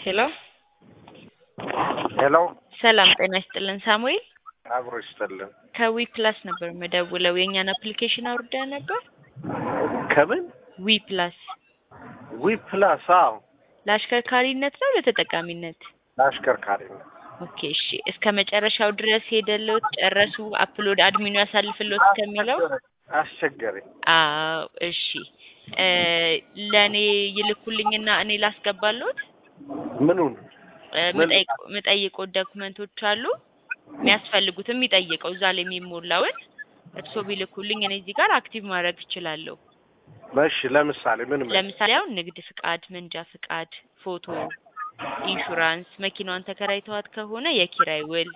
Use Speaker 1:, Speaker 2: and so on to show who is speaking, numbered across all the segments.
Speaker 1: ሄሎ
Speaker 2: ሄሎ
Speaker 1: ሰላም ጤና ይስጥልን ሳሙኤል
Speaker 2: አብሮ ይስጥልን
Speaker 1: ከዊ ፕላስ ነበር መደውለው የኛን አፕሊኬሽን አውርዳ ነበር
Speaker 2: ከምን ዊ ፕላስ አዎ
Speaker 1: ለአሽከርካሪነት ነው ለተጠቃሚነት
Speaker 2: ለአሽከርካሪነት
Speaker 1: ኦኬ እሺ እስከ መጨረሻው ድረስ ሄደልዎት ጨረሱ አፕሎድ አድሚኑ ያሳልፍልዎት ከሚለው
Speaker 2: አስቸገረኝ
Speaker 1: አዎ እሺ ለኔ ይልኩልኝና እኔ ላስገባልዎት
Speaker 2: ምኑን
Speaker 1: መጠይቀው ዶክመንቶች አሉ የሚያስፈልጉትም የሚጠይቀው እዛ ላይ የሚሞላውን እርሶ ቢልኩልኝ እኔ እዚህ ጋር አክቲቭ ማድረግ እችላለሁ
Speaker 2: እሺ ለምሳሌ
Speaker 1: ለምሳሌ አሁን ንግድ ፍቃድ መንጃ ፍቃድ ፎቶ ኢንሹራንስ መኪናዋን ተከራይተዋት ከሆነ የኪራይ ውል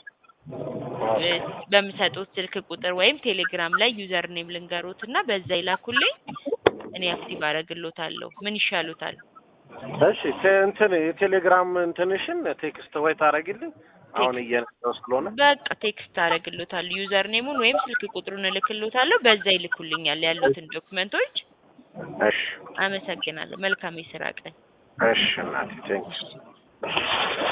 Speaker 1: በሚሰጡት ስልክ ቁጥር ወይም ቴሌግራም ላይ ዩዘር ኔም ልንገሩትና በዛ ይላኩልኝ እኔ አክቲቭ አደርግልዎታለሁ ምን ይሻሉታል
Speaker 2: እሺ እንትን የቴሌግራም እንትንሽን ቴክስት ወይ ታረጋግልኝ አሁን እየነሳው ስለሆነ
Speaker 1: በቃ ቴክስት አደርግልዎታለሁ ዩዘር ኔሙን ወይም ስልክ ቁጥሩን እልክልዎታለሁ በዛ ይልኩልኛል ያሉትን ዶክመንቶች
Speaker 2: እሺ
Speaker 1: አመሰግናለሁ መልካም የስራ ቀን
Speaker 2: እሺ እናቴ ቴንክስ